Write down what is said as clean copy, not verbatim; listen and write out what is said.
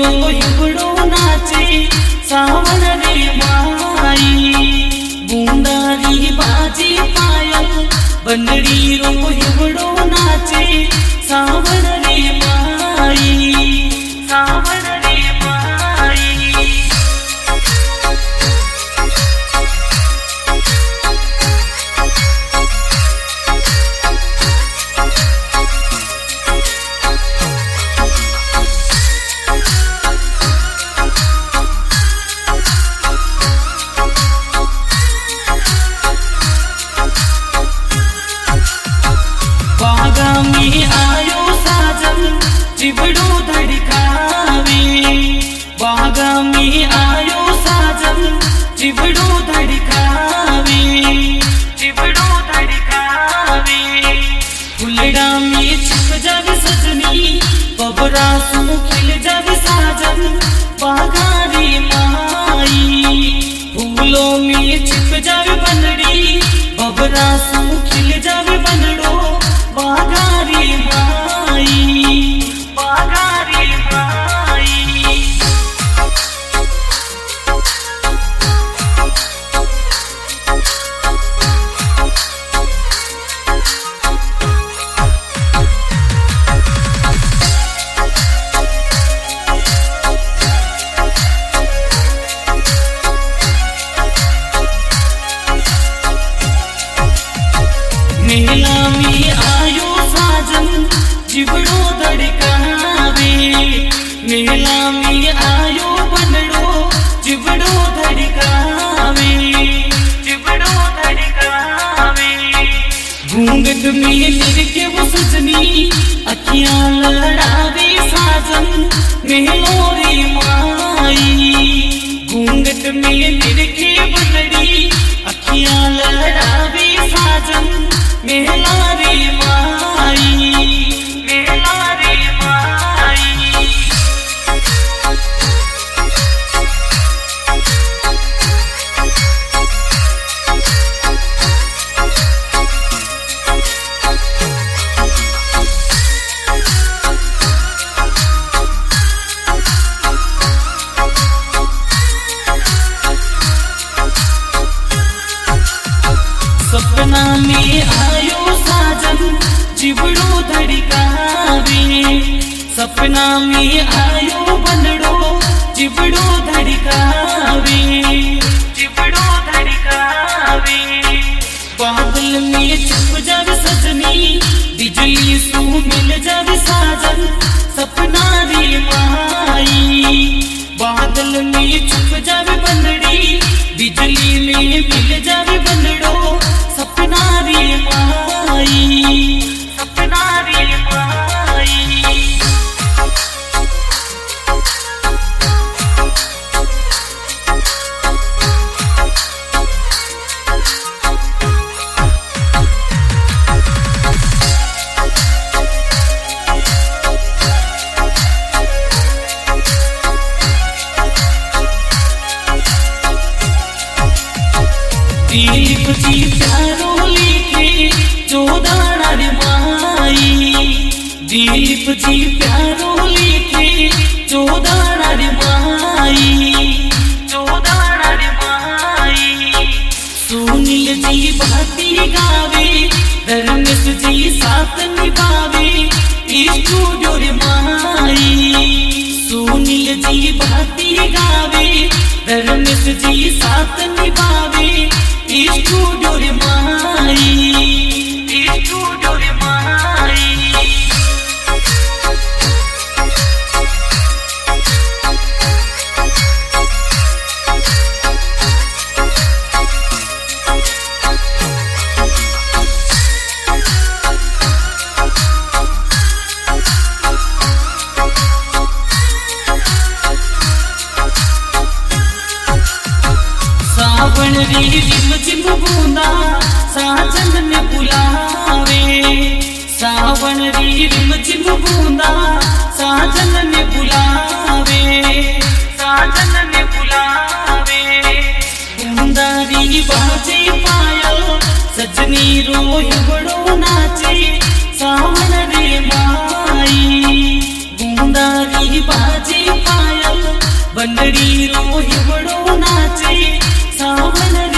हिवड़ो नाचे सावन रे माई। बूंदारी बाजी पायल बनड़ी रो हिवड़ो नाचे सावन रे माई। सावन रे माई। में आयो साजन चिवड़ो धड़कावे। बागा में आयो साजन चिवड़ो धड़कावे। चिवड़ो धड़कावे। फुलड़ा में छिप जावे सजनी बबरा सू खिल जावे साजन बागा रे माई। फूलों में छिप जावे बनड़ी बबरा सू खिल जावे बनड़ो बागा रे माई। बागा रे माई। मेला में आयो साजन चिवड़ो धड़कावे। मेला में आयो बनड़ो चिवड़ो धड़कावे। चिवड़ो धड़कावे। घूंघट में लिरके वो सजनी अखियां लड़ावे साजन मेलो रे माई। घूंघट में लिरके बनड़ी अखियां लड़ावे साजन मेला रे माई। मेला रे माई। सपना में आयो साजन चिवड़ो धड़कावे। सपना में आयो बनड़ो चिवड़ो धड़कावे। चिवड़ो धड़कावे। बादल में छुप जावे सजनी बिजली सू मिल जावे साजन सपना रे माई। बादल में छुप जावे बनड़ी बिजली में मिल जावे बनड़ो सपना रे माई। सपना रे माई। दिलीप जी प्यारो लिखे चौदाना रे माई। दिलीप जी प्यारो लिखे चौदाना रे माई। चौदाना रे माई। सुनील जी भाती गावे धर्मेश जी साथ निभावे स्टूडियो रे माई। सुनील जी भाती गावे धर्मेश जी साथ निभावे स्टूडियो रे माई। स्टूडियो रे माई। सावन रे रिम झिम बूंदा साजन ने बुलावे। सावन रे रिम झिम बूंदा साजन ने बुलावे। साजन ने बुलावे। बूंदारी बाजे पायल सजनी रो हिवड़ो नाचे सावन रे माई। बूंदारी बाजे पायल पंढरी रो हिवड़ो नाचे सावन